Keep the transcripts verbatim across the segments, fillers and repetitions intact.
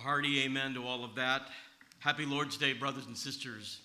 hearty amen to all of that. Happy Lord's Day, brothers and sisters.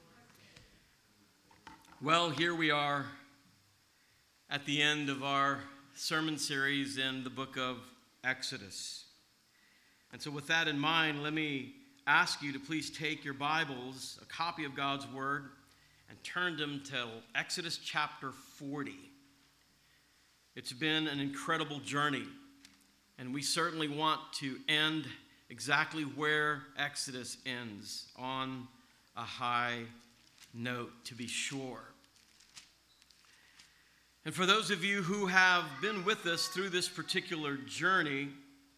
Well, here we are at the end of our sermon series in the book of Exodus. And so with that in mind, let me ask you to please take your Bibles, a copy of God's Word, and turn them to Exodus chapter forty. It's been an incredible journey, and we certainly want to end exactly where Exodus ends, on a high note, to be sure. And for those of you who have been with us through this particular journey,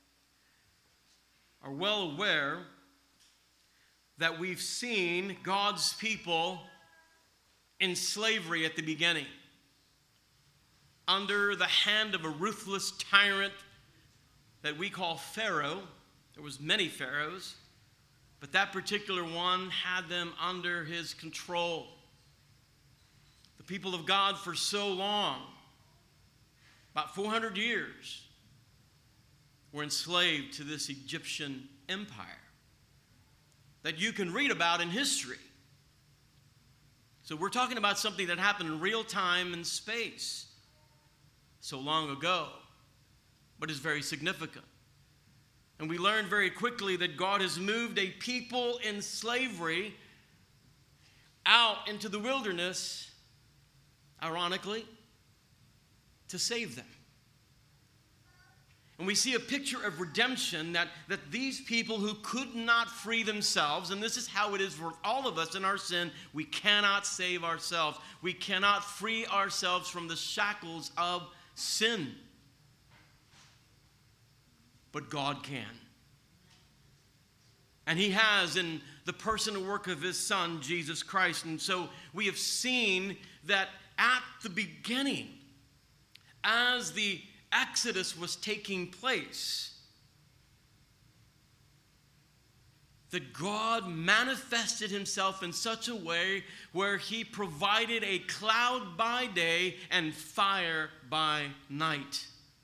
are well aware that we've seen God's people in slavery at the beginning, under the hand of a ruthless tyrant that we call Pharaoh. There was many pharaohs, but that particular one had them under his control. The people of God for so long, about four hundred years, were enslaved to this Egyptian empire that you can read about in history. So we're talking about something that happened in real time and space so long ago, but is very significant. And we learned very quickly that God has moved a people in slavery out into the wilderness, ironically, to save them. And we see a picture of redemption that, that these people who could not free themselves, and this is how it is for all of us in our sin, we cannot save ourselves. We cannot free ourselves from the shackles of sin. But God can. And he has in the person and work of his Son, Jesus Christ. And so we have seen that at the beginning, as the Exodus was taking place, that God manifested himself in such a way where he provided a cloud by day and fire by night.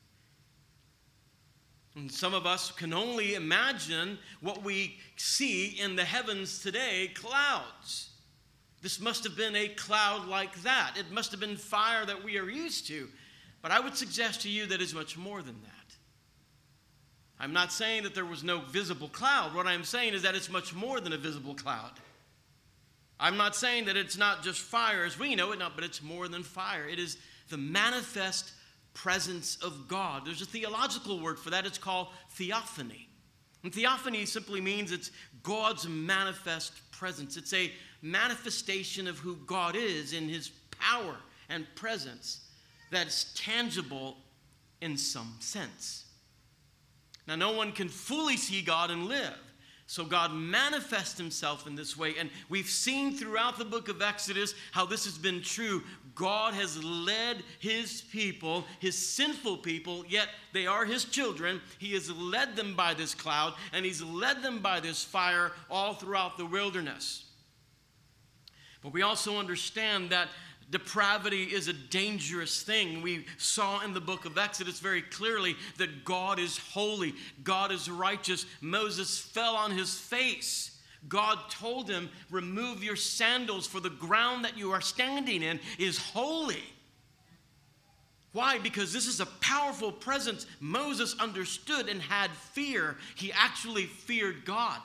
And some of us can only imagine what we see in the heavens today, clouds. This must have been a cloud like that. It must have been fire that we are used to. But I would suggest to you that it's much more than that. I'm not saying that there was no visible cloud. What I'm saying is that it's much more than a visible cloud. I'm not saying that it's not just fire as we know it, no, but it's more than fire. It is the manifest presence of God. There's a theological word for that. It's called theophany. And theophany simply means it's God's manifest presence. It's a manifestation of who God is in his power and presence that's tangible in some sense. Now, no one can fully see God and live. So God manifests himself in this way. And we've seen throughout the book of Exodus how this has been true. God has led his people, his sinful people, yet they are his children. He has led them by this cloud, and he's led them by this fire all throughout the wilderness. But we also understand that depravity is a dangerous thing. We saw in the book of Exodus very clearly that God is holy. God is righteous. Moses fell on his face. God told him, remove your sandals, for the ground that you are standing in is holy. Why? Because this is a powerful presence. Moses understood and had fear. He actually feared God.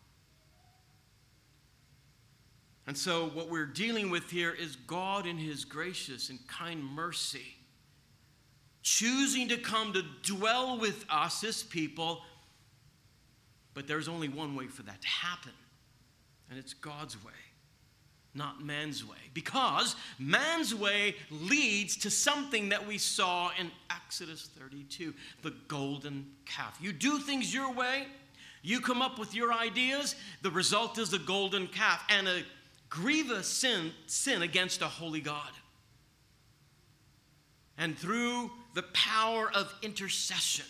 And so what we're dealing with here is God in his gracious and kind mercy, choosing to come to dwell with us, his people. But there's only one way for that to happen, and it's God's way, not man's way. Because man's way leads to something that we saw in Exodus thirty-two, the golden calf. You do things your way, you come up with your ideas, the result is a golden calf and a grievous sin, sin against a holy God. And through the power of intercession,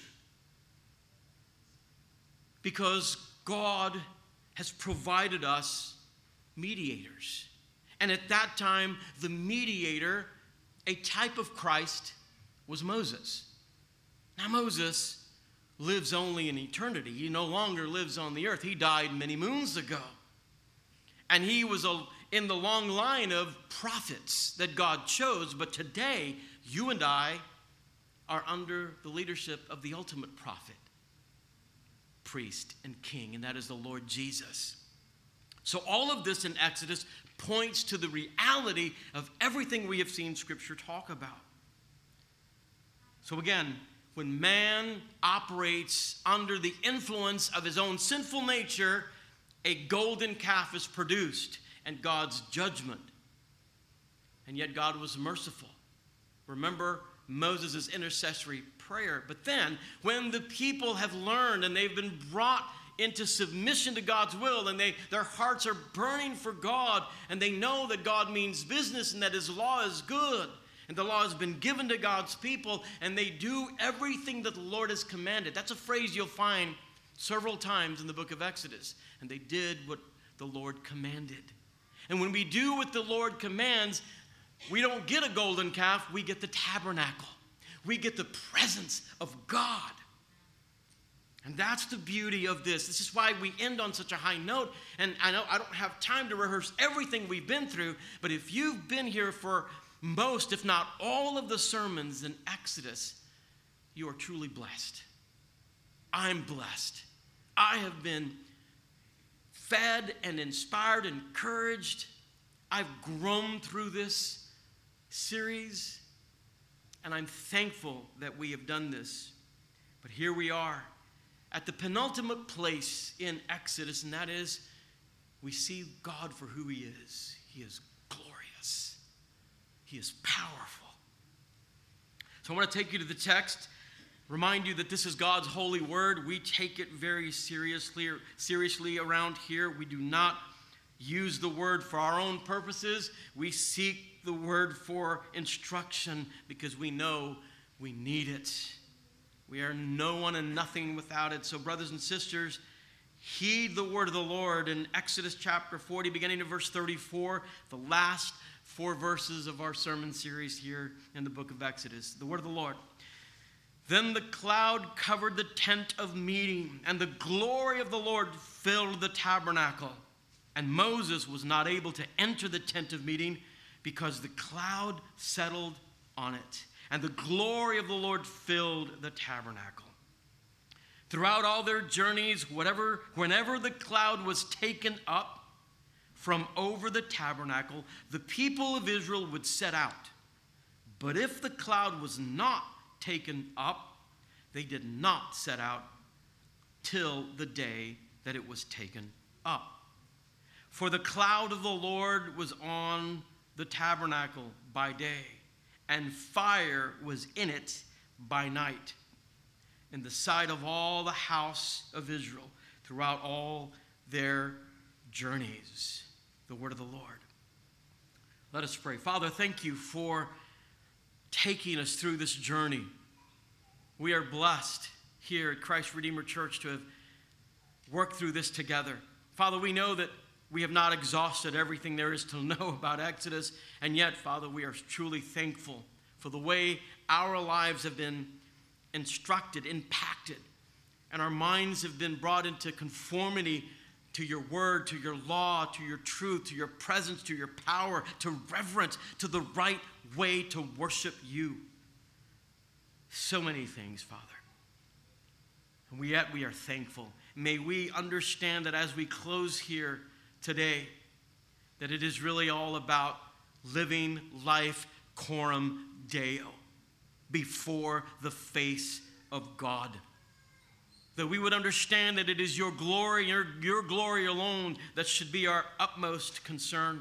because God has provided us mediators. And at that time, the mediator, a type of Christ, was Moses. Now Moses lives only in eternity. He no longer lives on the earth. He died many moons ago. And he was a, in the long line of prophets that God chose. But today, you and I are under the leadership of the ultimate prophet, priest, and king, and that is the Lord Jesus. So all of this in Exodus points to the reality of everything we have seen Scripture talk about. So again, when man operates under the influence of his own sinful nature, a golden calf is produced and God's judgment. And yet God was merciful. Remember Moses' intercessory prayer. But then, when the people have learned and they've been brought into submission to God's will, and they their hearts are burning for God, and they know that God means business and that his law is good, and the law has been given to God's people, and they do everything that the Lord has commanded. That's a phrase you'll find several times in the book of Exodus. And they did what the Lord commanded. And when we do what the Lord commands, we don't get a golden calf, we get the tabernacle. We get the presence of God. And that's the beauty of this. This is why we end on such a high note. And I know I don't have time to rehearse everything we've been through, but if you've been here for most, if not all of the sermons in Exodus, you are truly blessed. I'm blessed. I have been fed and inspired, encouraged. I've grown through this series, and I'm thankful that we have done this. But here we are at the penultimate place in Exodus, and that is we see God for who he is. He is glorious. He is powerful. So I want to take you to the text, remind you that this is God's holy word. We take it very seriously, seriously around here. We do not use the word for our own purposes. We seek the word for instruction because we know we need it. We are no one and nothing without it. So brothers and sisters, heed the word of the Lord in Exodus chapter forty, beginning of verse thirty-four, the last four verses of our sermon series here in the book of Exodus. The word of the Lord. Then the cloud covered the tent of meeting, and the glory of the Lord filled the tabernacle. And Moses was not able to enter the tent of meeting because the cloud settled on it, and the glory of the Lord filled the tabernacle. Throughout all their journeys, whatever, whenever the cloud was taken up from over the tabernacle, the people of Israel would set out. But if the cloud was not taken up, they did not set out till the day that it was taken up. For the cloud of the Lord was on the tabernacle by day, and fire was in it by night, in the sight of all the house of Israel throughout all their journeys. The word of the Lord. Let us pray. Father, thank you for taking us through this journey. We are blessed here at Christ Redeemer Church to have worked through this together. Father, we know that we have not exhausted everything there is to know about Exodus, and yet, Father, we are truly thankful for the way our lives have been instructed, impacted, and our minds have been brought into conformity to your word, to your law, to your truth, to your presence, to your power, to reverence, to the right way to worship you. So many things, Father. And we, yet we are thankful. May we understand that as we close here today, that it is really all about living life coram Deo, before the face of God. That we would understand that it is your glory, your, your glory alone, that should be our utmost concern.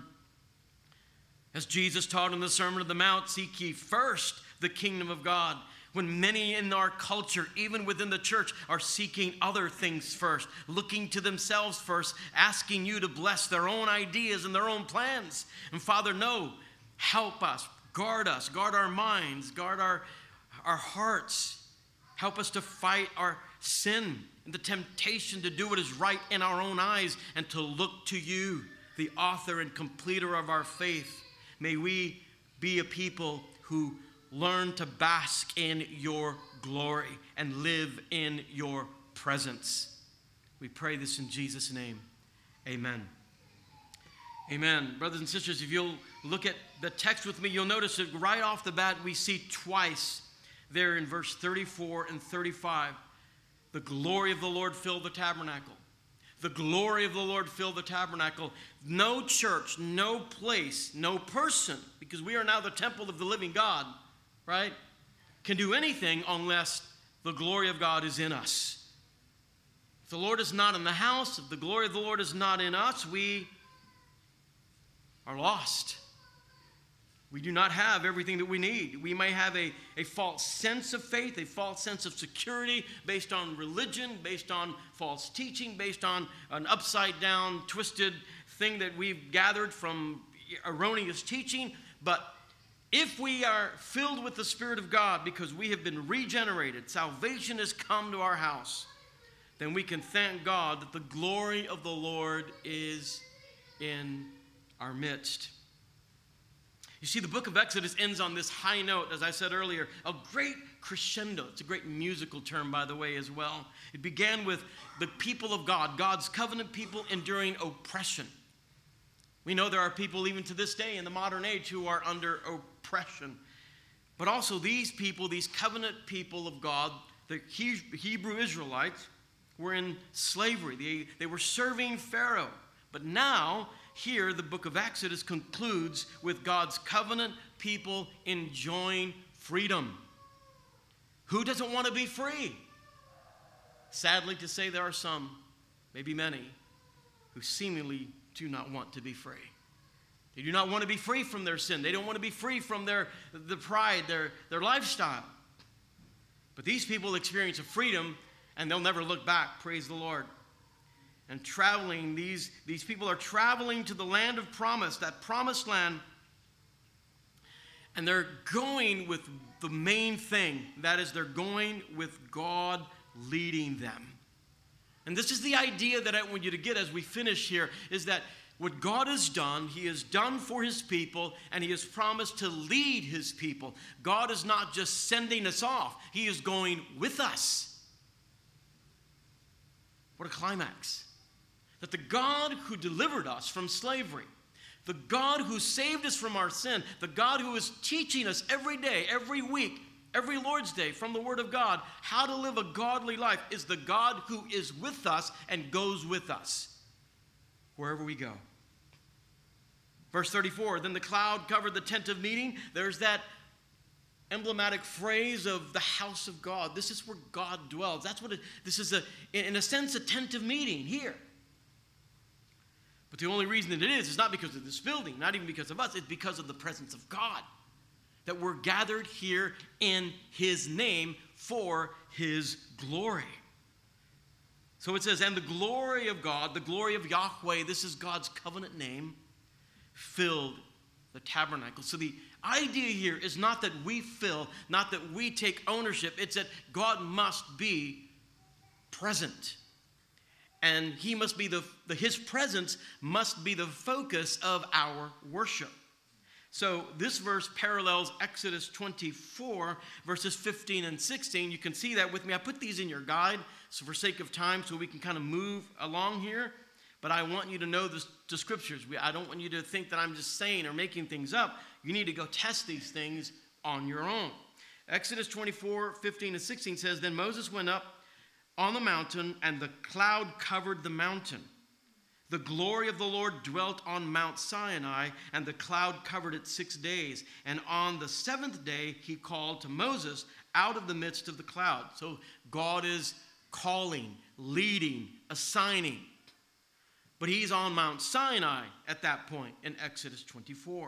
As Jesus taught in the Sermon on the Mount, seek ye first the kingdom of God. When many in our culture, even within the church, are seeking other things first, looking to themselves first, asking you to bless their own ideas and their own plans. And Father, no, help us, guard us, guard our minds, guard our, our hearts. Help us to fight our sin and the temptation to do what is right in our own eyes and to look to you, the author and completer of our faith. May we be a people who learn to bask in your glory and live in your presence. We pray this in Jesus' name. Amen. Amen. Brothers and sisters, if you'll look at the text with me, you'll notice that right off the bat we see twice there in verse thirty-four and thirty-five, the glory of the Lord filled the tabernacle. The glory of the Lord filled the tabernacle. No church, no place, no person, because we are now the temple of the living God, right, can do anything unless the glory of God is in us. If the Lord is not in the house, if the glory of the Lord is not in us, we are lost. We do not have everything that we need. We may have a, a false sense of faith, a false sense of security based on religion, based on false teaching, based on an upside-down, twisted thing that we've gathered from erroneous teaching. But if we are filled with the Spirit of God because we have been regenerated, salvation has come to our house, then we can thank God that the glory of the Lord is in our midst. You see, the book of Exodus ends on this high note, as I said earlier, a great crescendo. It's a great musical term, by the way, as well. It began with the people of God, God's covenant people enduring oppression. We know there are people even to this day in the modern age who are under oppression. But also these people, these covenant people of God, the Hebrew Israelites, were in slavery. They, they were serving Pharaoh. But now, here, the book of Exodus concludes with God's covenant people enjoying freedom. Who doesn't want to be free? Sadly to say, there are some, maybe many, who seemingly do not want to be free. They do not want to be free from their sin. They don't want to be free from their the pride, their, their lifestyle. But these people experience a freedom, and they'll never look back. Praise the Lord. And traveling, these, these people are traveling to the land of promise, that promised land. And they're going with the main thing. That is, they're going with God leading them. And this is the idea that I want you to get as we finish here, is that what God has done, He has done for His people, and He has promised to lead His people. God is not just sending us off. He is going with us. What a climax. That the God who delivered us from slavery, the God who saved us from our sin, the God who is teaching us every day, every week, every Lord's Day from the Word of God how to live a godly life, is the God who is with us and goes with us wherever we go. Verse thirty-four, then the cloud covered the tent of meeting. There's that emblematic phrase of the house of God. This is where God dwells. That's what it, this is, a, in a sense, a tent of meeting here. But the only reason that it is is not because of this building, not even because of us. It's because of the presence of God. That we're gathered here in His name for His glory. So it says, and the glory of God, the glory of Yahweh, this is God's covenant name, filled the tabernacle. So the idea here is not that we fill, not that we take ownership. It's that God must be present. And he must be the, the, his presence must be the focus of our worship. So this verse parallels Exodus twenty-four, verses fifteen and sixteen. You can see that with me. I put these in your guide, so for sake of time, so we can kind of move along here. But I want you to know the, the scriptures. I don't want you to think that I'm just saying or making things up. You need to go test these things on your own. Exodus twenty-four, fifteen and sixteen says, then Moses went up on the mountain, and the cloud covered the mountain. The glory of the Lord dwelt on Mount Sinai, and the cloud covered it six days. And on the seventh day, he called to Moses out of the midst of the cloud. So God is calling, leading, assigning. But he's on Mount Sinai at that point in Exodus twenty-four.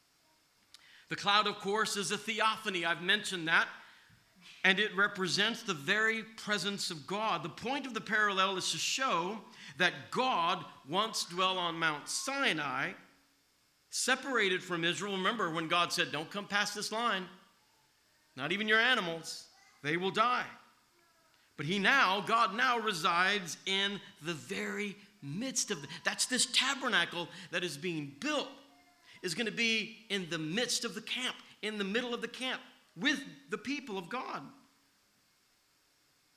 The cloud, of course, is a theophany. I've mentioned that. And it represents the very presence of God. The point of the parallel is to show that God once dwelt on Mount Sinai, separated from Israel. Remember when God said, don't come past this line. Not even your animals. They will die. But he now, God now resides in the very midst of, the, that's this tabernacle that is being built, is going to be in the midst of the camp, in the middle of the camp, with the people of God.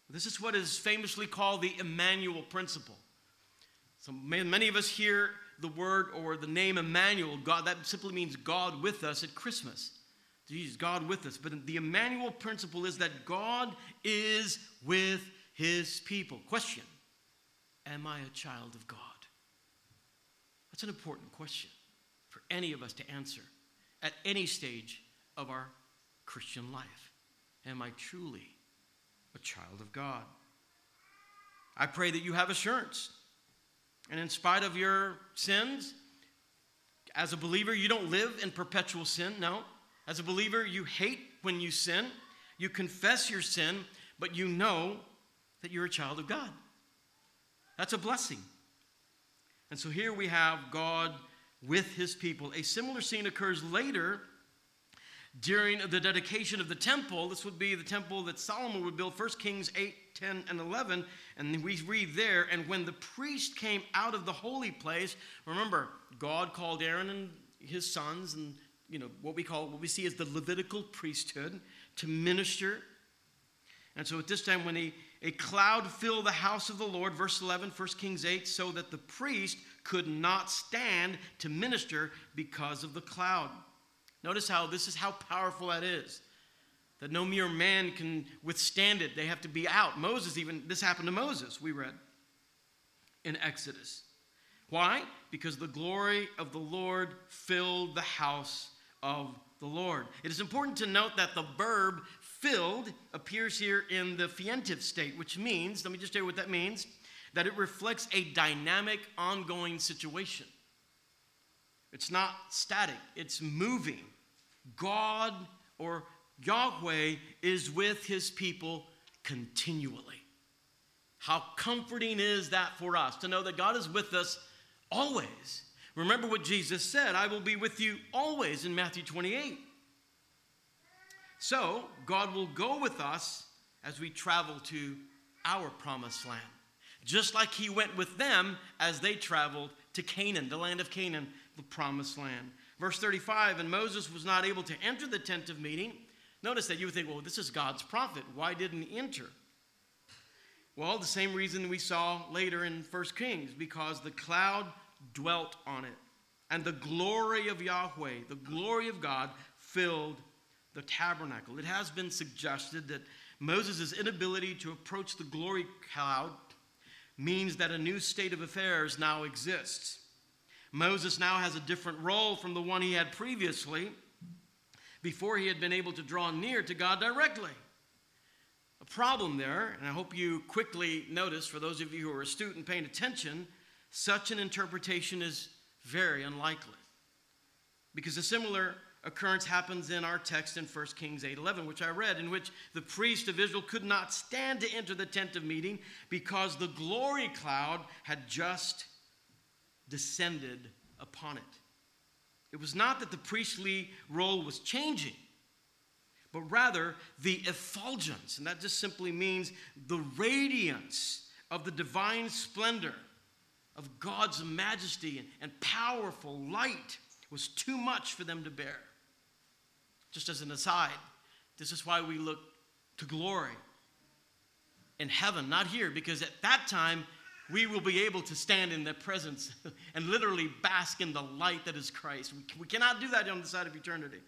This is what is famously called the Emmanuel principle. So many of us hear the word or the name Emmanuel, God, that simply means God with us at Christmas. Jesus, God with us. But the Emmanuel principle is that God is with his people. Question: am I a child of God? That's an important question for any of us to answer at any stage of our Christian life. Am I truly a child of God? I pray that you have assurance. And in spite of your sins, as a believer, you don't live in perpetual sin. No. As a believer, you hate when you sin. You confess your sin, but you know that you're a child of God. That's a blessing. And so here we have God with his people. A similar scene occurs later during the dedication of the temple. This would be the temple that Solomon would build, First Kings eight, ten, and eleven. And we read there, and when the priest came out of the holy place, remember, God called Aaron and his sons, and you know what we call, what we see as the Levitical priesthood, to minister. And so at this time, when a, a cloud filled the house of the Lord, verse eleven, First Kings eight, so that the priest could not stand to minister because of the cloud. Notice how this is how powerful that is. That no mere man can withstand it. They have to be out. Moses even, this happened to Moses, we read in Exodus. Why? Because the glory of the Lord filled the house of the Lord. It is important to note that the verb filled appears here in the fientive state, which means, let me just tell you what that means, that it reflects a dynamic, ongoing situation. It's not static, it's moving. God or Yahweh is with his people continually. How comforting is that for us to know that God is with us always. Remember what Jesus said, I will be with you always in Matthew twenty-eight. So, God will go with us as we travel to our promised land. Just like he went with them as they traveled to Canaan, the land of Canaan, the promised land. Verse thirty-five, and Moses was not able to enter the tent of meeting. Notice that you would think, well, this is God's prophet. Why didn't he enter? Well, the same reason we saw later in First Kings, because the cloud dwelt on it. And the glory of Yahweh, the glory of God, filled the tabernacle. It has been suggested that Moses' inability to approach the glory cloud means that a new state of affairs now exists. Moses now has a different role from the one he had previously, before he had been able to draw near to God directly. A problem there, and I hope you quickly notice, for those of you who are astute and paying attention, such an interpretation is very unlikely. Because a similar occurrence happens in our text in First Kings eight eleven, which I read, in which the priest of Israel could not stand to enter the tent of meeting because the glory cloud had just descended upon it. It was not that the priestly role was changing, but rather the effulgence, and that just simply means the radiance of the divine splendor of God's majesty and, and powerful light was too much for them to bear. Just as an aside, this is why we look to glory in heaven, not here, because at that time we will be able to stand in the presence and literally bask in the light that is Christ. We, we cannot do that on the side of eternity,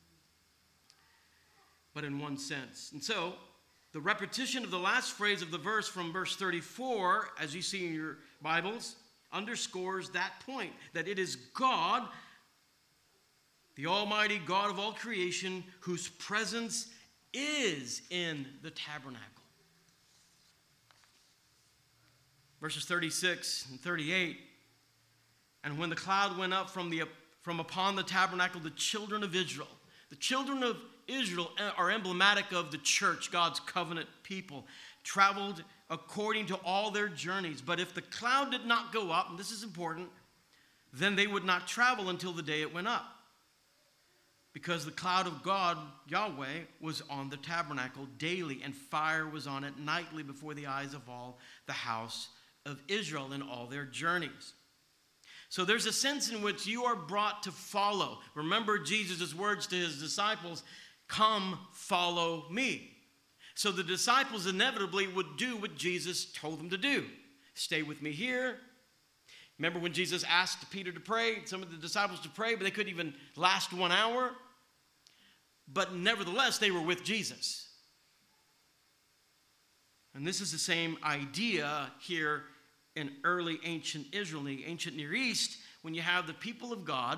but in one sense. And so, the repetition of the last phrase of the verse from verse thirty-four, as you see in your Bibles, underscores that point, that it is God, the Almighty God of all creation, whose presence is in the tabernacle. Verses thirty-six and thirty-eight, and when the cloud went up from, the, from upon the tabernacle, the children of Israel, the children of Israel are emblematic of the church, God's covenant people, traveled according to all their journeys. But if the cloud did not go up, and this is important, then they would not travel until the day it went up. Because the cloud of God, Yahweh, was on the tabernacle daily, and fire was on it nightly before the eyes of all the house of Israel in all their journeys. So there's a sense in which you are brought to follow. Remember Jesus' words to his disciples, come follow me. So the disciples inevitably would do what Jesus told them to do. Stay with me here. Remember when Jesus asked Peter to pray, some of the disciples to pray, but they couldn't even last one hour? But nevertheless, they were with Jesus. And this is the same idea here in early ancient Israel, the ancient Near East, when you have the people of God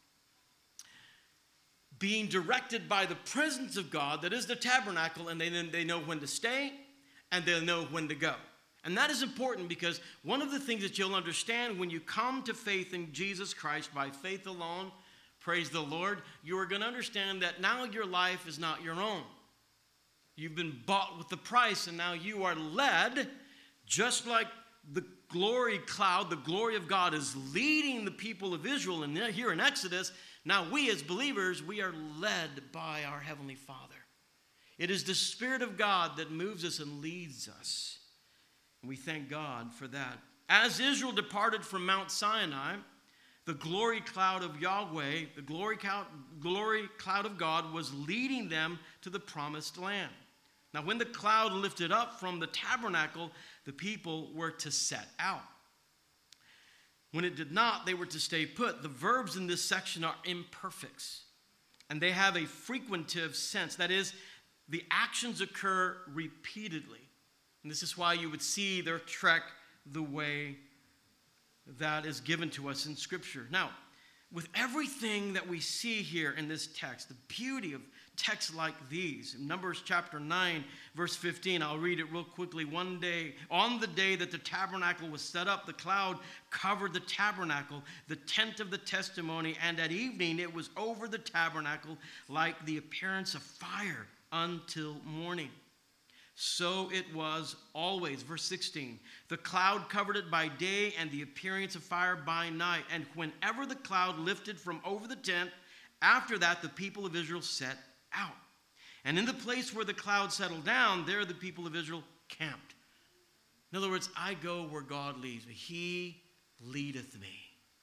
being directed by the presence of God, that is the tabernacle, and they, they know when to stay and they'll know when to go. And that is important because one of the things that you'll understand when you come to faith in Jesus Christ by faith alone, praise the Lord, you are going to understand that now your life is not your own. You've been bought with the price, and now you are led, just like the glory cloud, the glory of God is leading the people of Israel. And here in Exodus, now we as believers, we are led by our Heavenly Father. It is the Spirit of God that moves us and leads us. And we thank God for that. As Israel departed from Mount Sinai, the glory cloud of Yahweh, the glory cloud, glory cloud of God was leading them to the promised land. Now, when the cloud lifted up from the tabernacle, the people were to set out. When it did not, they were to stay put. The verbs in this section are imperfects, and they have a frequentive sense. That is, the actions occur repeatedly. And this is why you would see their trek the way that is given to us in Scripture. Now, with everything that we see here in this text, the beauty of texts like these, in Numbers chapter nine, verse fifteen, I'll read it real quickly. One day, on the day that the tabernacle was set up, the cloud covered the tabernacle, the tent of the testimony, and at evening it was over the tabernacle like the appearance of fire until morning. So it was always. Verse sixteen, the cloud covered it by day and the appearance of fire by night. And whenever the cloud lifted from over the tent, after that the people of Israel set out. And in the place where the cloud settled down, there the people of Israel camped. In other words, I go where God leads me. He leadeth me.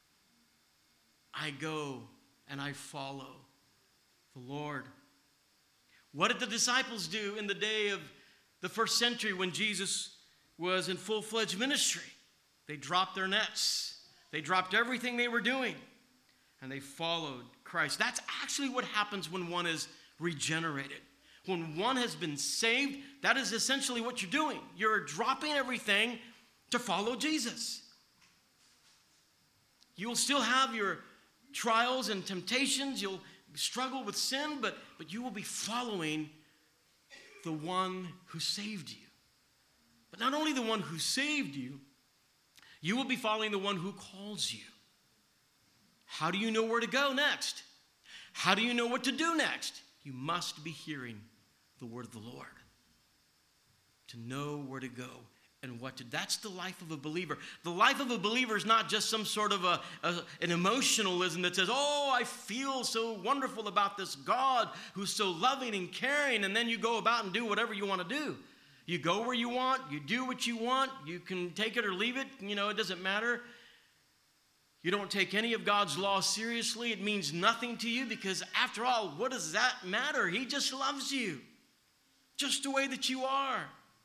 I go and I follow the Lord. What did the disciples do in the day of the first century when Jesus was in full-fledged ministry? They dropped their nets. They dropped everything they were doing, and they followed Christ. That's actually what happens when one is regenerated. When one has been saved, that is essentially what you're doing. You're dropping everything to follow Jesus. You will still have your trials and temptations. You'll struggle with sin, but, but you will be following the one who saved you. But not only the one who saved you, you will be following the one who calls you. How do you know where to go next? How do you know what to do next? You must be hearing the word of the Lord to know where to go and what to do. That's the life of a believer. The life of a believer is not just some sort of a, a, an emotionalism that says, oh, I feel so wonderful about this God who's so loving and caring, and then you go about and do whatever you want to do. You go where you want, you do what you want, you can take it or leave it, you know, it doesn't matter. You don't take any of God's law seriously. It means nothing to you because, after all, what does that matter? He just loves you just the way that you are.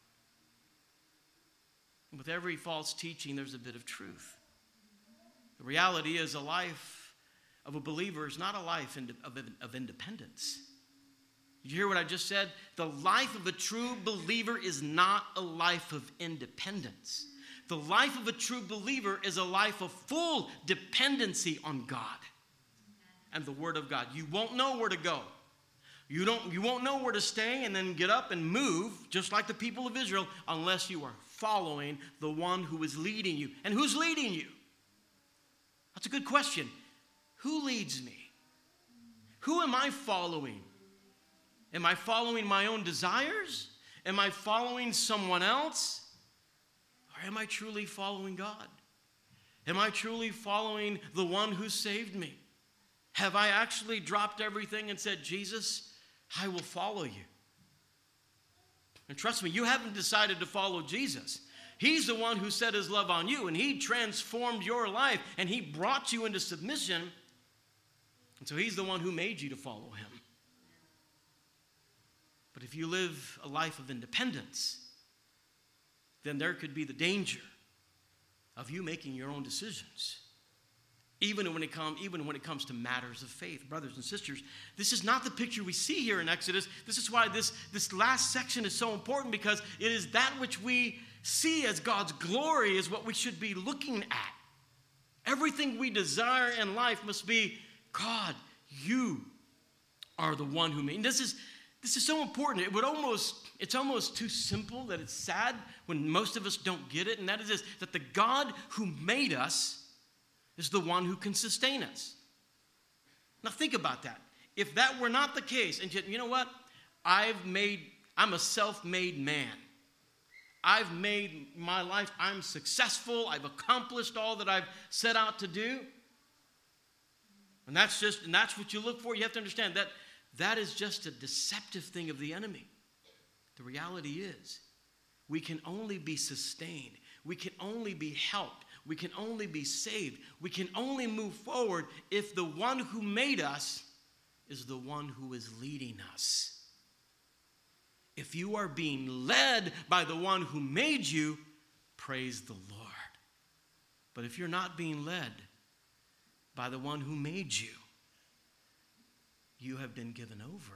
And with every false teaching, there's a bit of truth. The reality is a life of a believer is not a life of independence. Did you hear what I just said? The life of a true believer is not a life of independence. The life of a true believer is a life of full dependency on God and the Word of God. You won't know where to go. You don't, you won't know where to stay and then get up and move, just like the people of Israel, unless you are following the one who is leading you. And who's leading you? That's a good question. Who leads me? Who am I following? Am I following my own desires? Am I following someone else? Or am I truly following God? Am I truly following the one who saved me? Have I actually dropped everything and said, Jesus, I will follow you? And trust me, you haven't decided to follow Jesus. He's the one who set his love on you, and he transformed your life, and he brought you into submission. And so he's the one who made you to follow him. But if you live a life of independence, then there could be the danger of you making your own decisions. Even when it come, even when it comes to matters of faith. Brothers and sisters, this is not the picture we see here in Exodus. This is why this, this last section is so important, because it is that which we see as God's glory is what we should be looking at. Everything we desire in life must be, God, you are the one who made. And this is this is so important. It would almost, it's almost too simple that it's sad when most of us don't get it. And that is this, that the God who made us is the one who can sustain us. Now think about that. If that were not the case, and yet, you know what? I've made, I'm a self-made man. I've made my life, I'm successful, I've accomplished all that I've set out to do. And that's just, and that's what you look for. You have to understand that that is just a deceptive thing of the enemy. The reality is, we can only be sustained. We can only be helped. We can only be saved. We can only move forward if the one who made us is the one who is leading us. If you are being led by the one who made you, praise the Lord. But if you're not being led by the one who made you, you have been given over.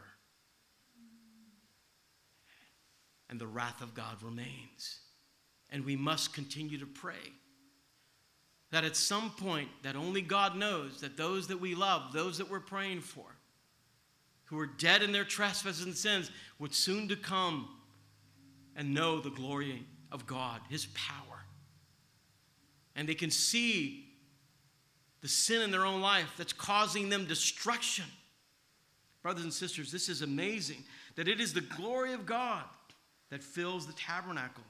And the wrath of God remains. And we must continue to pray that at some point, that only God knows, that those that we love, those that we're praying for, who are dead in their trespasses and sins, would soon to come and know the glory of God, his power. And they can see the sin in their own life that's causing them destruction. Brothers and sisters, this is amazing, that it is the glory of God that fills the tabernacle.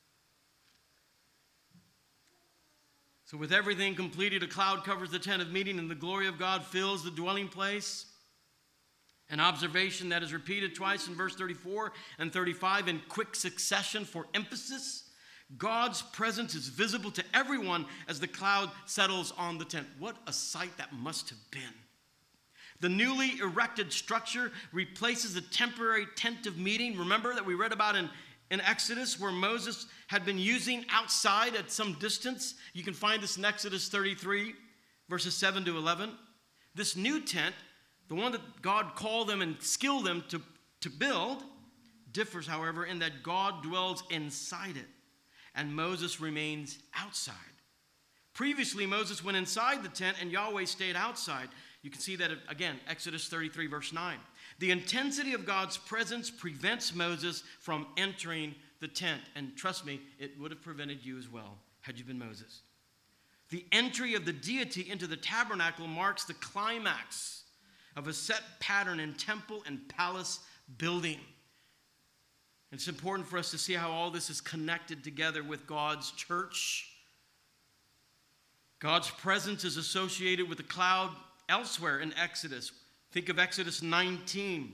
So with everything completed, a cloud covers the tent of meeting, and the glory of God fills the dwelling place. An observation that is repeated twice in verse thirty-four and thirty-five in quick succession for emphasis. God's presence is visible to everyone as the cloud settles on the tent. What a sight that must have been. The newly erected structure replaces the temporary tent of meeting. Remember that we read about in, in Exodus, where Moses had been using outside at some distance. You can find this in Exodus thirty-three, verses seven to eleven. This new tent, the one that God called them and skilled them to, to build, differs, however, in that God dwells inside it, and Moses remains outside. Previously, Moses went inside the tent, and Yahweh stayed outside. You can see that, again, Exodus thirty-three, verse nine. The intensity of God's presence prevents Moses from entering the tent. And trust me, it would have prevented you as well, had you been Moses. The entry of the deity into the tabernacle marks the climax of a set pattern in temple and palace building. It's important for us to see how all this is connected together with God's church. God's presence is associated with the cloud elsewhere in Exodus. Think of Exodus nineteen.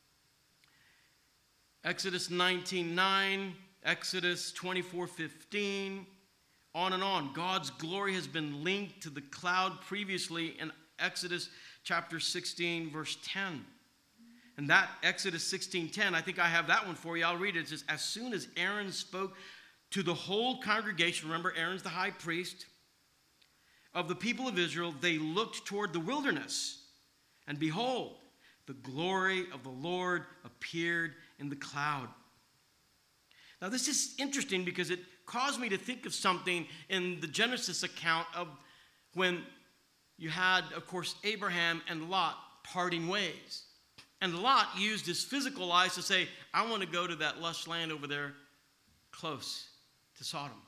Exodus nineteen nine, Exodus twenty-four fifteen, on and on. God's glory has been linked to the cloud previously in Exodus chapter sixteen, verse ten. And that Exodus sixteen ten, I think I have that one for you. I'll read it. It says, as soon as Aaron spoke to the whole congregation, remember Aaron's the high priest, of the people of Israel, they looked toward the wilderness. And behold, the glory of the Lord appeared in the cloud. Now this is interesting because it caused me to think of something in the Genesis account of when you had, of course, Abraham and Lot parting ways. And Lot used his physical eyes to say, I want to go to that lush land over there close to Sodom.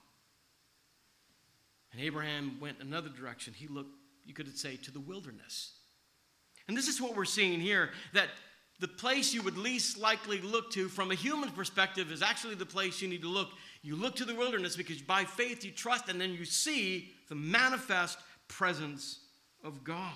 And Abraham went another direction. He looked, you could say, to the wilderness. And this is what we're seeing here, that the place you would least likely look to from a human perspective is actually the place you need to look. You look to the wilderness because by faith you trust, and then you see the manifest presence of God.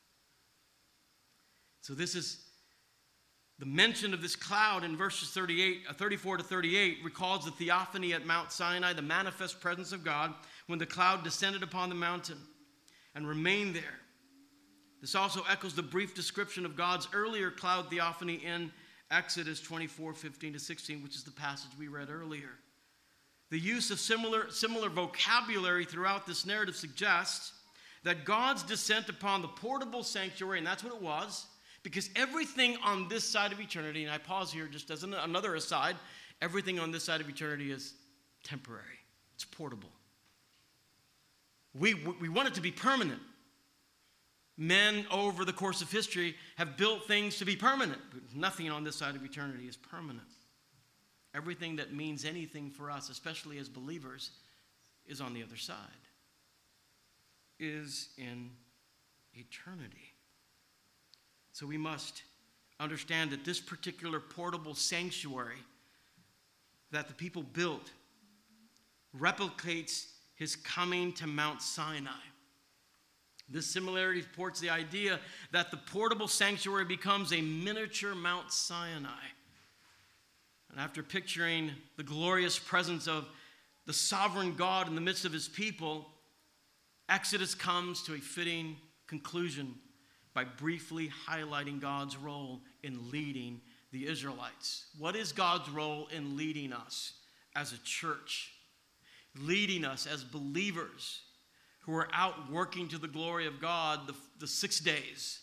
So this is the mention of this cloud in verses thirty-eight, thirty-four to thirty-eight recalls the theophany at Mount Sinai, the manifest presence of God, when the cloud descended upon the mountain and remained there. This also echoes the brief description of God's earlier cloud theophany in Exodus twenty-four, fifteen to sixteen, which is the passage we read earlier. The use of similar, similar vocabulary throughout this narrative suggests that God's descent upon the portable sanctuary, and that's what it was, because everything on this side of eternity, and I pause here just as an, another aside, everything on this side of eternity is temporary. It's portable. We, we want it to be permanent. Men over the course of history have built things to be permanent, but nothing on this side of eternity is permanent. Everything that means anything for us, especially as believers, is on the other side, is in eternity. So we must understand that this particular portable sanctuary that the people built replicates his coming to Mount Sinai. This similarity supports the idea that the portable sanctuary becomes a miniature Mount Sinai. And after picturing the glorious presence of the sovereign God in the midst of his people, Exodus comes to a fitting conclusion by briefly highlighting God's role in leading the Israelites. What is God's role in leading us as a church? Leading us as believers who are out working to the glory of God the, the six days.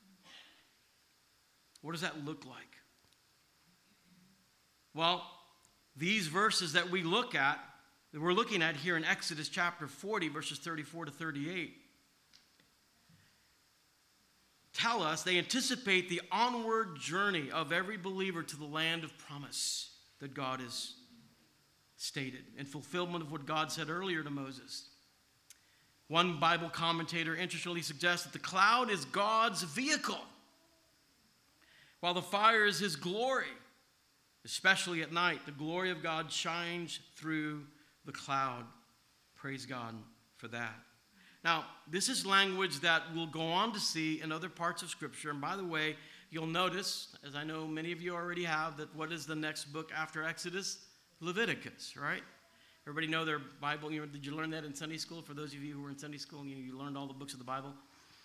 What does that look like? Well, these verses that we look at, that we're looking at here in Exodus chapter forty, verses thirty-four to thirty-eight, tell us they anticipate the onward journey of every believer to the land of promise that God has stated, in fulfillment of what God said earlier to Moses. One Bible commentator interestingly suggests that the cloud is God's vehicle, while the fire is his glory. Especially at night, the glory of God shines through the cloud. Praise God for that. Now, this is language that we'll go on to see in other parts of Scripture. And by the way, you'll notice, as I know many of you already have, that what is the next book after Exodus? Leviticus, right? Everybody know their Bible? You know, did you learn that in Sunday school? For those of you who were in Sunday school and you, you learned all the books of the Bible.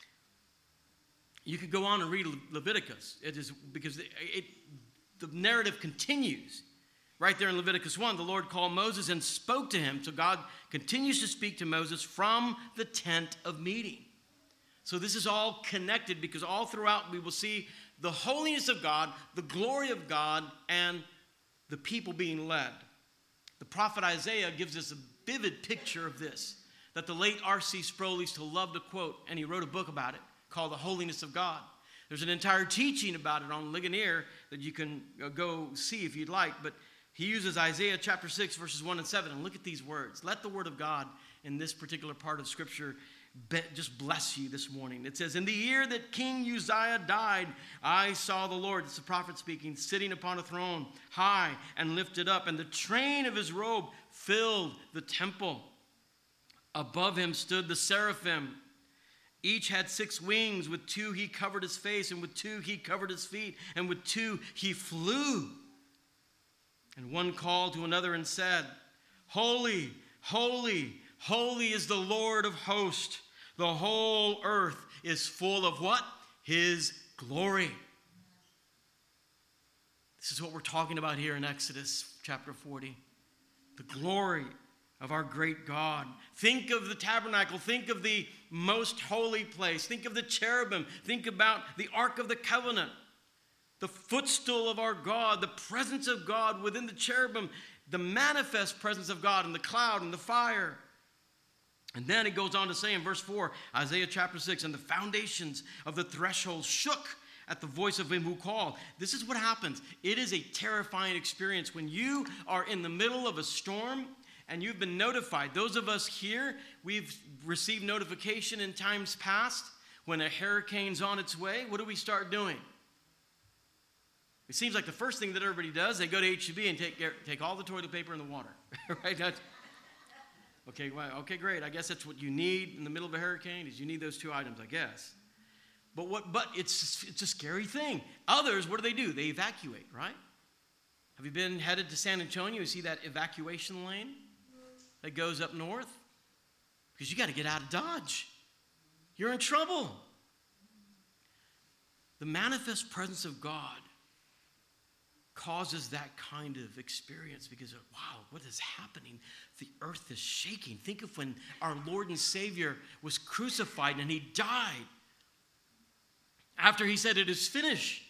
You could go on and read Le- Leviticus. It is because it, it the narrative continues. Right there in Leviticus one, the Lord called Moses and spoke to him. So God continues to speak to Moses from the tent of meeting. So this is all connected because all throughout we will see the holiness of God, the glory of God, and the people being led. The prophet Isaiah gives us a vivid picture of this that the late R C Sproul used to love to quote, and he wrote a book about it called The Holiness of God. There's an entire teaching about it on Ligonier that you can go see if you'd like, but he uses Isaiah chapter six, verses one and seven, and look at these words. Let the word of God in this particular part of Scripture be, just bless you this morning. It says, in the year that King Uzziah died, I saw the Lord, it's the prophet speaking, sitting upon a throne, high and lifted up, and the train of his robe filled the temple. Above him stood the seraphim. Each had six wings. With two he covered his face, and with two he covered his feet, and with two he flew. And one called to another and said, Holy, holy, holy is the Lord of hosts. The whole earth is full of what? His glory. This is what we're talking about here in Exodus chapter forty. The glory of our great God. Think of the tabernacle. Think of the most holy place. Think of the cherubim. Think about the Ark of the Covenant. The footstool of our God. The presence of God within the cherubim. The manifest presence of God in the cloud and the fire. And then it goes on to say in verse four, Isaiah chapter six, and the foundations of the threshold shook at the voice of him who called. This is what happens. It is a terrifying experience when you are in the middle of a storm and you've been notified. Those of us here, we've received notification in times past when a hurricane's on its way. What do we start doing? It seems like the first thing that everybody does, they go to H E B and take, take all the toilet paper and the water. Right? That's, okay, well, okay, great. I guess that's what you need in the middle of a hurricane is you need those two items, I guess. But what? But it's it's a scary thing. Others, what do they do? They evacuate, right? Have you been headed to San Antonio? You see that evacuation lane that goes up north? Because you got to get out of Dodge. You're in trouble. The manifest presence of God causes that kind of experience because, wow, what is happening? The earth is shaking. Think of when our Lord and Savior was crucified and he died. After he said, "It is finished,"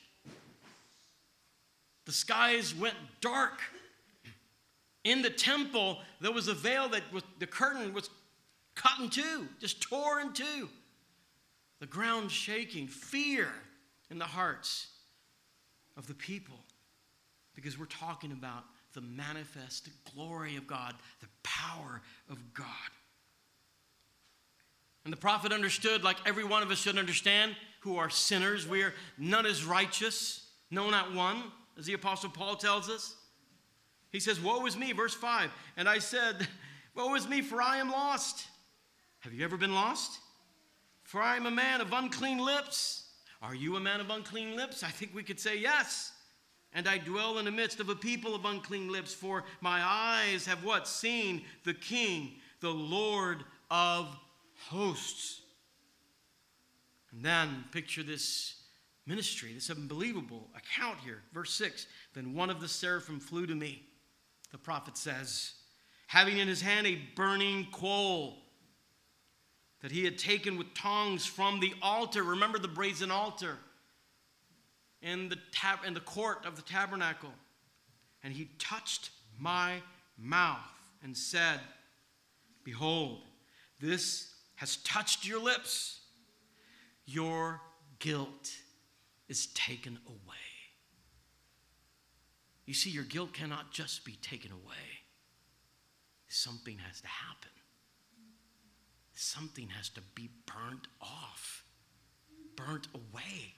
the skies went dark. In the temple, there was a veil that was, the curtain was cut in two, just tore in two. The ground shaking, fear in the hearts of the people. Because we're talking about the manifest glory of God, the power of God. And the prophet understood, like every one of us should understand, who are sinners. We are, none is righteous, no, not one, as the Apostle Paul tells us. He says, "Woe is me," verse five. "And I said, woe is me, for I am lost." Have you ever been lost? "For I am a man of unclean lips." Are you a man of unclean lips? I think we could say yes. "And I dwell in the midst of a people of unclean lips, for my eyes have" what? "Seen the King, the Lord of hosts." And then picture this ministry, this unbelievable account here. Verse six, "Then one of the seraphim flew to me," the prophet says, "having in his hand a burning coal that he had taken with tongs from the altar." Remember the brazen altar in the tab- in the court of the tabernacle. "And he touched my mouth and said, Behold, this has touched your lips. Your guilt is taken away." You see, your guilt cannot just be taken away. Something has to happen. Something has to be burnt off, burnt away.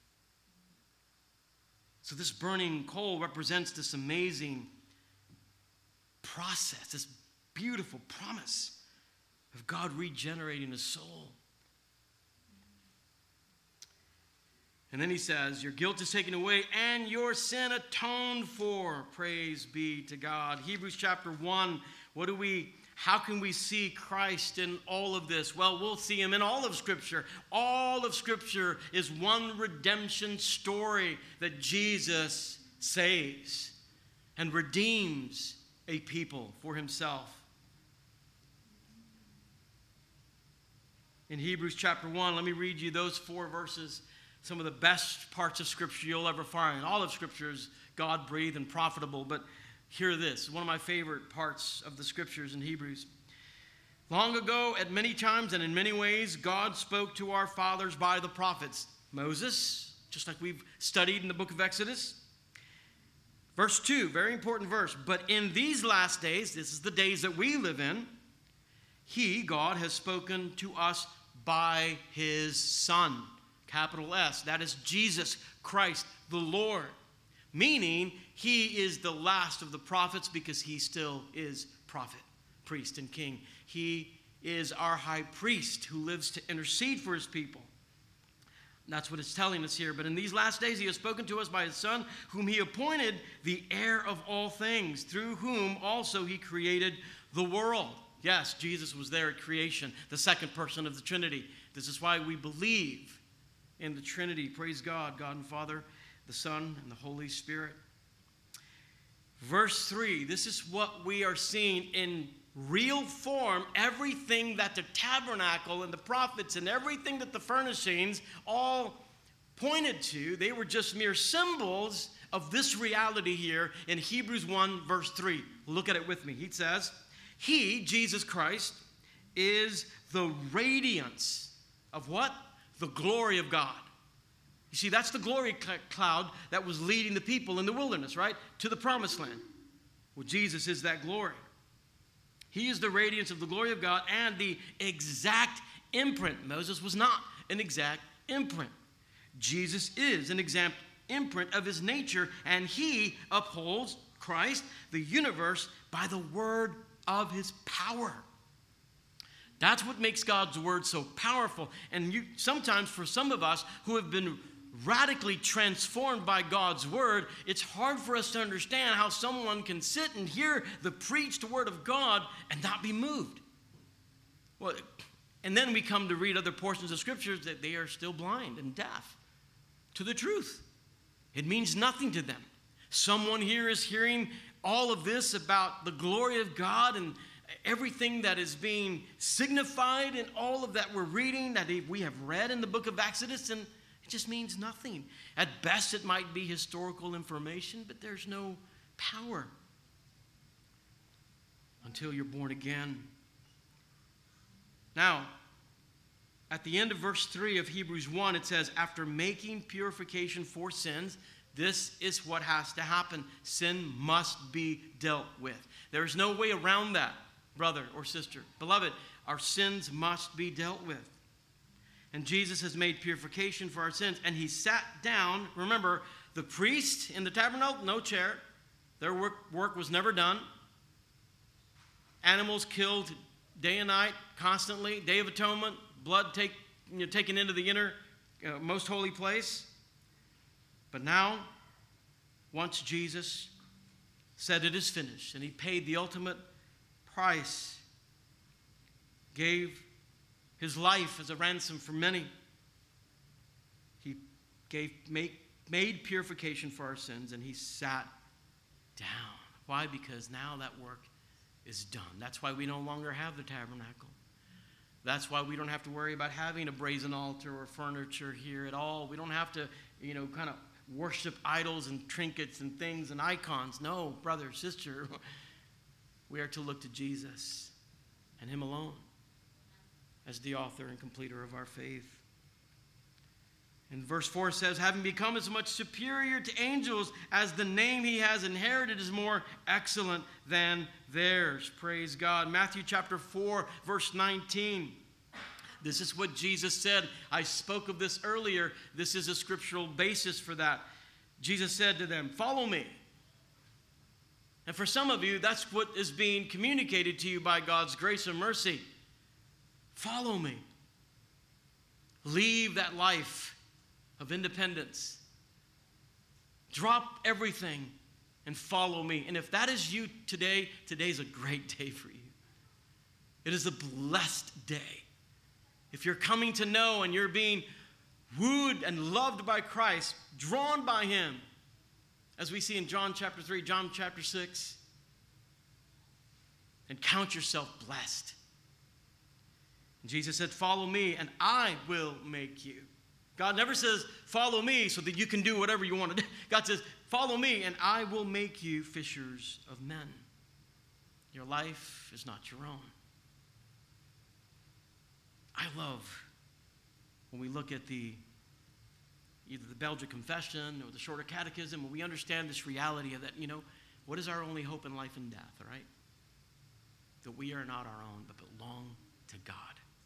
So this burning coal represents this amazing process, this beautiful promise of God regenerating a soul. And then he says, "Your guilt is taken away and your sin atoned for." Praise be to God. Hebrews chapter one. What do we, how can we see Christ in all of this? Well, we'll see him in all of Scripture. All of Scripture is one redemption story that Jesus saves and redeems a people for himself. In Hebrews chapter one, let me read you those four verses. Some of the best parts of Scripture you'll ever find. All of Scripture is God-breathed and profitable, but hear this. One of my favorite parts of the Scriptures in Hebrews. "Long ago, at many times and in many ways, God spoke to our fathers by the prophets." Moses, just like we've studied in the book of Exodus. Verse two, very important verse. "But in these last days," this is the days that we live in, "He, God, has spoken to us by his Son." Capital S, that is Jesus Christ the Lord. Meaning, he is the last of the prophets because he still is prophet, priest, and king. He is our high priest who lives to intercede for his people. That's what it's telling us here. "But in these last days he has spoken to us by his Son, whom he appointed the heir of all things, through whom also he created the world." Yes, Jesus was there at creation, the second person of the Trinity. This is why we believe in the Trinity. Praise God, God and Father, the Son, and the Holy Spirit. Verse three, this is what we are seeing in real form. Everything that the tabernacle and the prophets and everything that the furnishings all pointed to, they were just mere symbols of this reality here in Hebrews one, verse three. Look at it with me. He says, "He, Jesus Christ, is the radiance of" what? "The glory of God." You see, that's the glory cl- cloud that was leading the people in the wilderness, right? To the promised land. Well, Jesus is that glory. He is the radiance of the glory of God and the exact imprint. Moses was not an exact imprint. Jesus is an exact imprint of his nature, and he upholds, Christ, the universe, by the word of his power. That's what makes God's word so powerful. And you, sometimes for some of us who have been radically transformed by God's word, it's hard for us to understand how someone can sit and hear the preached word of God and not be moved. Well, and then we come to read other portions of scriptures that they are still blind and deaf to the truth. It means nothing to them. Someone here is hearing all of this about the glory of God and everything that is being signified in all of that we're reading, that we have read in the book of Exodus, and it just means nothing. At best, it might be historical information, but there's no power until you're born again. Now, at the end of verse three of Hebrews one, it says, after making purification for sins, this is what has to happen. Sin must be dealt with. There's no way around that, brother or sister. Beloved, our sins must be dealt with. And Jesus has made purification for our sins. And he sat down. Remember, the priest in the tabernacle, no chair. Their work, work was never done. Animals killed day and night, constantly. Day of Atonement, blood take, you know, taken into the inner, uh, most holy place. But now, once Jesus said it is finished, and he paid the ultimate price, gave his life as a ransom for many, he gave make, made purification for our sins, and he sat down. Why? Because now that work is done. That's why we no longer have the tabernacle. That's why we don't have to worry about having a brazen altar or furniture here at all. We don't have to, you know, kind of worship idols and trinkets and things and icons. No, brother, sister, we are to look to Jesus and him alone as the author and completer of our faith. And verse four says, having become as much superior to angels as the name he has inherited is more excellent than theirs. Praise God. Matthew chapter four, verse nineteen. This is what Jesus said. I spoke of this earlier. This is a scriptural basis for that. Jesus said to them, follow me. And for some of you, that's what is being communicated to you by God's grace and mercy. Follow me. Leave that life of independence. Drop everything and follow me. And if that is you today, today's a great day for you. It is a blessed day. If you're coming to know and you're being wooed and loved by Christ, drawn by him, as we see in John chapter three, John chapter six, and count yourself blessed. And Jesus said, follow me and I will make you. God never says, follow me so that you can do whatever you want to do. God says, follow me and I will make you fishers of men. Your life is not your own. I love when we look at the either the Belgic Confession or the Shorter Catechism, when we understand this reality of that, you know, what is our only hope in life and death, all right? That we are not our own, but belong to God.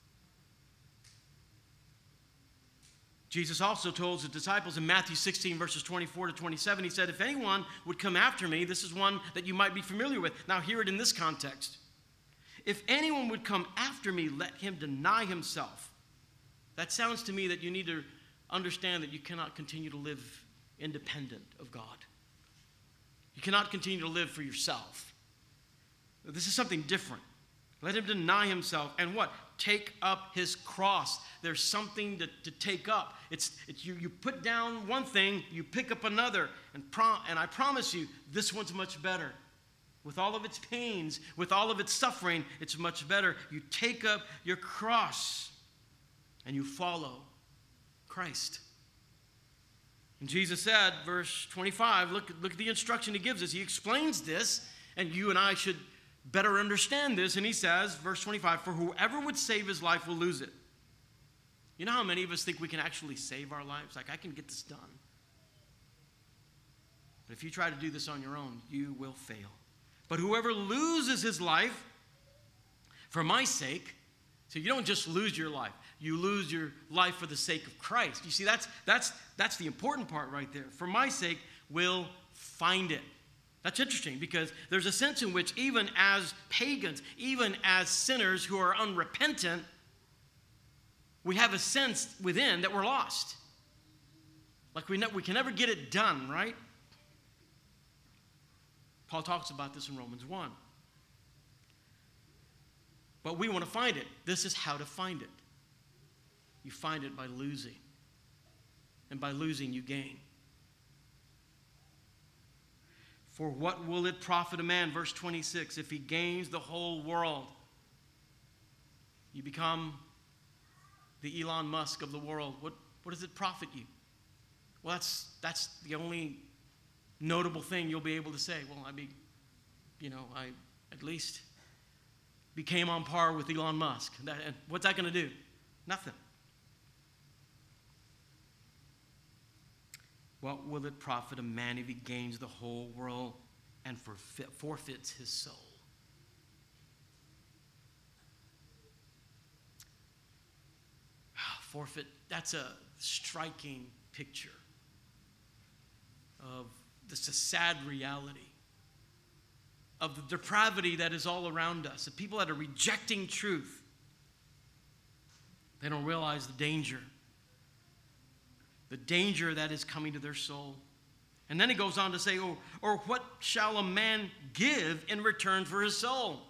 Jesus also told his disciples in Matthew sixteen, verses twenty-four to twenty-seven, he said, if anyone would come after me, this is one that you might be familiar with. Now hear it in this context. If anyone would come after me, let him deny himself. That sounds to me that you need to understand that you cannot continue to live independent of God. You cannot continue to live for yourself. This is something different. Let him deny himself and what? Take up his cross. There's something to, to take up. It's, it's you, you put down one thing, you pick up another, and, prom, and I promise you, this one's much better. With all of its pains, with all of its suffering, it's much better. You take up your cross and you follow Christ. And Jesus said, verse twenty-five, look, look at the instruction he gives us. He explains this, and you and I should better understand this. And he says, verse twenty-five, for whoever would save his life will lose it. You know how many of us think we can actually save our lives? Like, I can get this done. But if you try to do this on your own, you will fail. But whoever loses his life for my sake, so you don't just lose your life, you lose your life for the sake of Christ. You see, that's, that's, that's the important part right there. For my sake, will find it. That's interesting because there's a sense in which even as pagans, even as sinners who are unrepentant, we have a sense within that we're lost. Like we, ne- we can never get it done, right? Paul talks about this in Romans one. But we want to find it. This is how to find it. You find it by losing. And by losing, you gain. For what will it profit a man, verse twenty-six, if he gains the whole world? You become the Elon Musk of the world. What, what does it profit you? Well, that's, that's the only notable thing you'll be able to say. Well, I mean, you know, I at least became on par with Elon Musk. That, and what's that going to do? Nothing. What will it profit a man if he gains the whole world and forfeit, forfeits his soul? Forfeit, that's a striking picture of this a sad reality of the depravity that is all around us, the people that are rejecting truth. They don't realize the danger, the danger that is coming to their soul. And then he goes on to say, oh, or what shall a man give in return for his soul?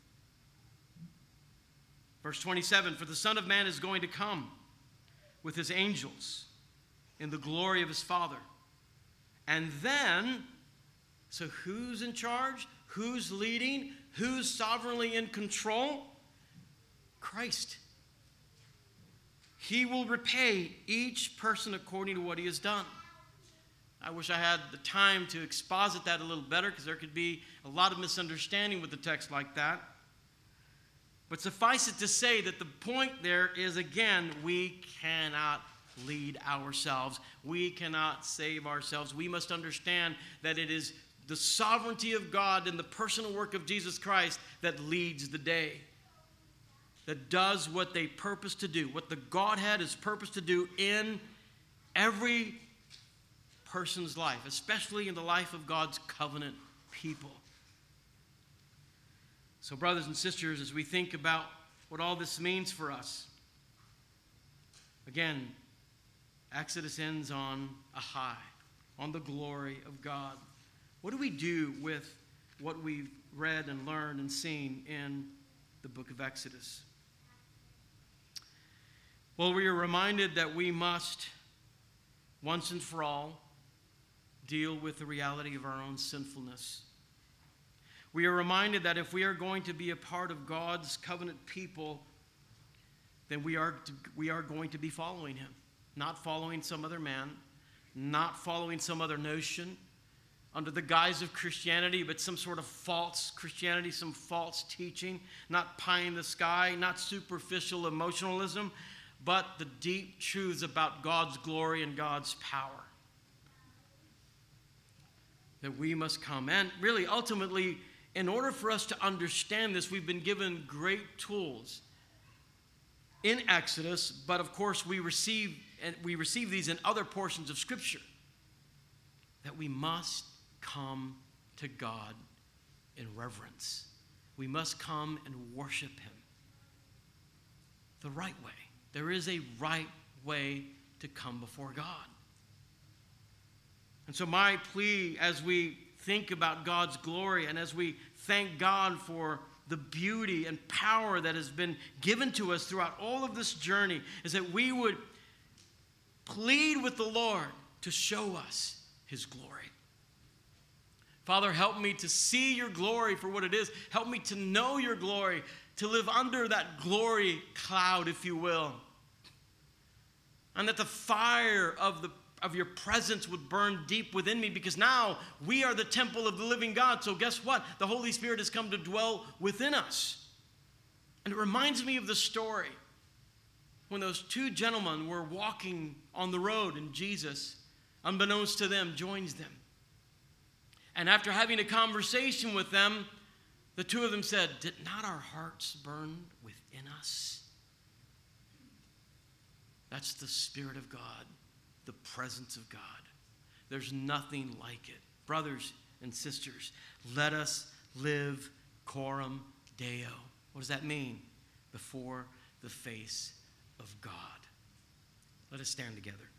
Verse twenty-seven, for the Son of Man is going to come with his angels in the glory of his Father. And then, so who's in charge? Who's leading? Who's sovereignly in control? Christ. He will repay each person according to what he has done. I wish I had the time to exposit that a little better, because there could be a lot of misunderstanding with the text like that. But suffice it to say that the point there is, again, we cannot lead ourselves. We cannot save ourselves. We must understand that it is the sovereignty of God and the personal work of Jesus Christ that leads the day, that does what they purpose to do, what the Godhead is purposed to do in every person's life, especially in the life of God's covenant people. So, brothers and sisters, as we think about what all this means for us, again, Exodus ends on a high, on the glory of God. What do we do with what we've read and learned and seen in the book of Exodus? Well, we are reminded that we must, once and for all, deal with the reality of our own sinfulness. We are reminded that if we are going to be a part of God's covenant people, then we are, to, we are going to be following him, not following some other man, not following some other notion under the guise of Christianity, but some sort of false Christianity, some false teaching, not pie in the sky, not superficial emotionalism, but the deep truths about God's glory and God's power. That we must come. And really, ultimately, in order for us to understand this, we've been given great tools in Exodus, but of course we receive and we receive these in other portions of Scripture. That we must come to God in reverence. We must come and worship him the right way. There is a right way to come before God. And so my plea as we think about God's glory and as we thank God for the beauty and power that has been given to us throughout all of this journey is that we would plead with the Lord to show us his glory. Father, help me to see your glory for what it is. Help me to know your glory, to live under that glory cloud, if you will. And that the fire of the of your presence would burn deep within me, because now we are the temple of the living God. So guess what? The Holy Spirit has come to dwell within us. And it reminds me of the story when those two gentlemen were walking on the road and Jesus, unbeknownst to them, joins them. And after having a conversation with them, the two of them said, "Did not our hearts burn within us?" That's the Spirit of God. The presence of God. There's nothing like it. Brothers and sisters, let us live coram Deo. What does that mean? Before the face of God. Let us stand together.